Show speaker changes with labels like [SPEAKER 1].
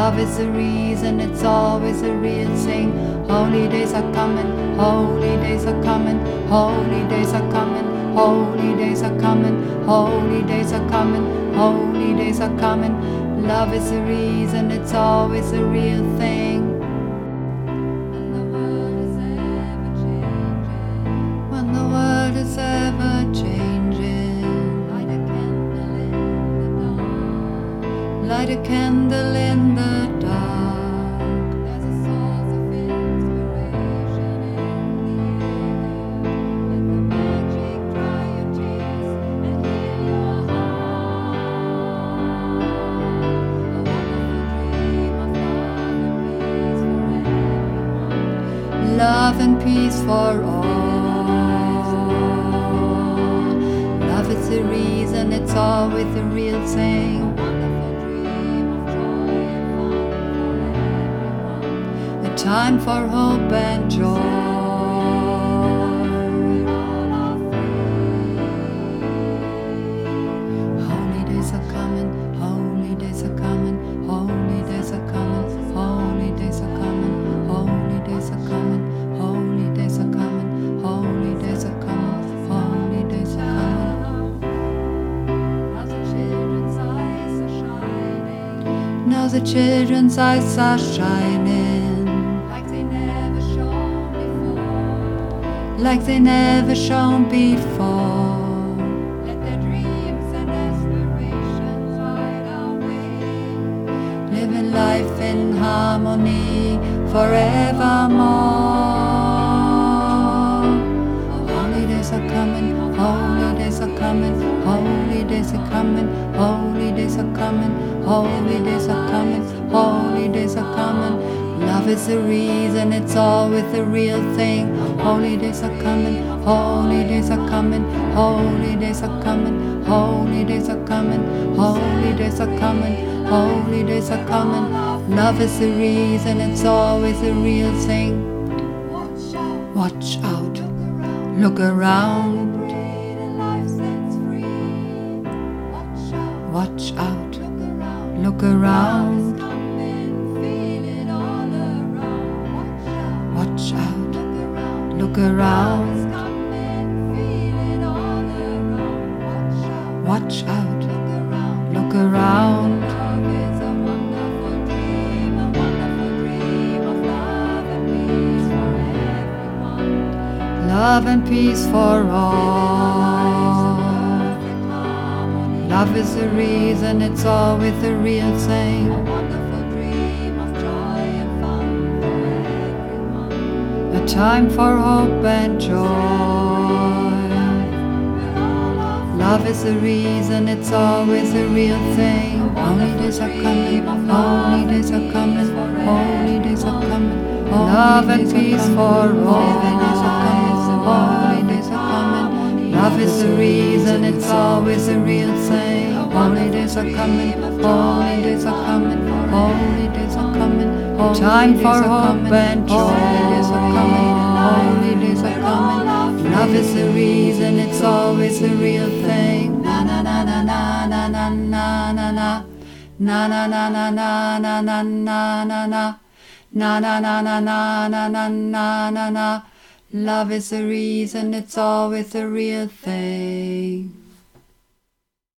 [SPEAKER 1] Love is the reason, it's always a real thing. Holy days are coming, holy days are coming, holy days are coming, holy days are coming, holy days are coming, holy days are coming. Love is the reason, it's always a real thing. When the world is ever changing, light a candle in the dark. There's a source of inspiration in the air. Let the magic dry your tears and heal your heart. A wonderful dream of love and peace for everyone. Love and peace for all. Love is the reason, it's always the real thing. Time for hope and joy. Holy days are coming, holy days are coming, holy days are coming, holy days are coming, holy days are coming, holy days are coming, holy days are coming, holy days are coming. Now the children's eyes are shining. Like they never shone before. Let their dreams and aspirations ride away. Living life in harmony forevermore. Holy days are coming, holy days are coming, holy days are coming, holy days are coming, holy days are coming, holy days are coming. Love is the reason, it's always the real thing. Holy days are coming, holy days are coming, holy days are coming, holy days are coming, holy days are coming, holy days are coming. Love is the reason, it's always the real thing. Watch out, look around. Watch out, look around. Watch out, look around. Watch out, look around. Love and peace for all. Love is the reason, it's always the real thing. A time for hope and joy. Love is the reason, it's always the real thing. Holy days are coming, holy days are coming, holy days are coming. Love and peace for all. Holy days are coming. Love is the reason, it's always the real thing. Holy days are coming, holy days are coming, holy days are coming. Time for hope and joy. Holy days are coming. Love is the reason, it's always the real thing. Na na na na na na na na na na. Na na na na na na na na na na. Na na na na na na na na na na. Love is the reason, it's always the real thing.